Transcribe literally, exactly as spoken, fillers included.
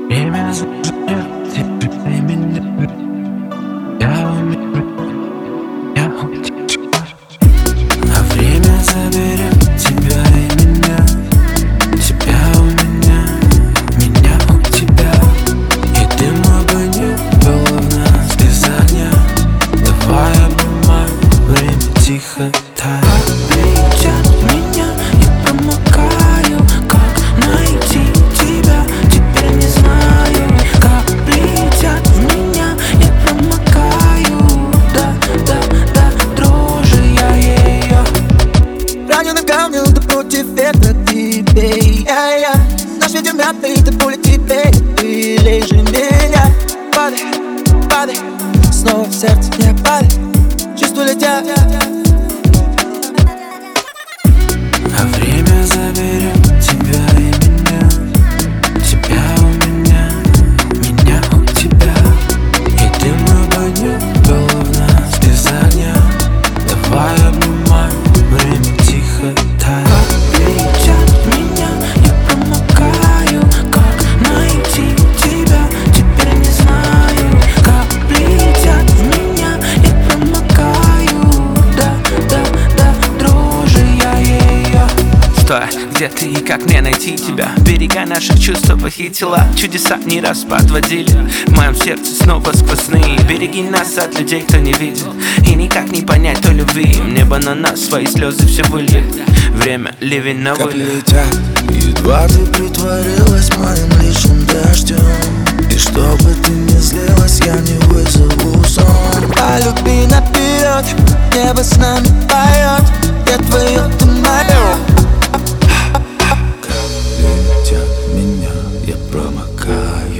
Время зажжет тебя и меня. Я умею, я утечу. А время заберет тебя и меня. Тебя у меня, меня у тебя. И дым огонек было в нас без огня. Давай обнимай, время тихо тает. Кричат меня, я промокаю. Как найти тебя, теперь не знаю. Как летят в меня, я промокаю. Да, да, да, дрожи я ее. Раненый камнем, ты против ветра, ты бей, я, я. Наш ветер мятный, ты пуля тебе, ты лежи меня. Падай, падай, снова в сердце не падай. Чувствую летя. А время заберет тебя и меня. Тебя у меня, меня у тебя. И дым огонек было в нас без огня. Давай обнимай, время тихо тает. Как кричат меня, я промокаю. Как найти тебя, теперь не знаю. Как летят в меня, я промокаю. Да, да, да, дрожи я ее. Стой, где ты и как мне найти тебя? Берега наших чувств похитила. Чудеса не раз подводили. В моем сердце снова сквозные. Береги нас от людей, кто не видит. И никак не понять той любви. Небо на нас свои слезы все выльет. Время ливень на Капли вылет. летят, едва ты притворилась моим лишним дождем. И чтобы ты не злилась, я не вызову сон. Полюби наперед, небо с нами поет. Я твое, ты мое. Как летят меня, я промокаю.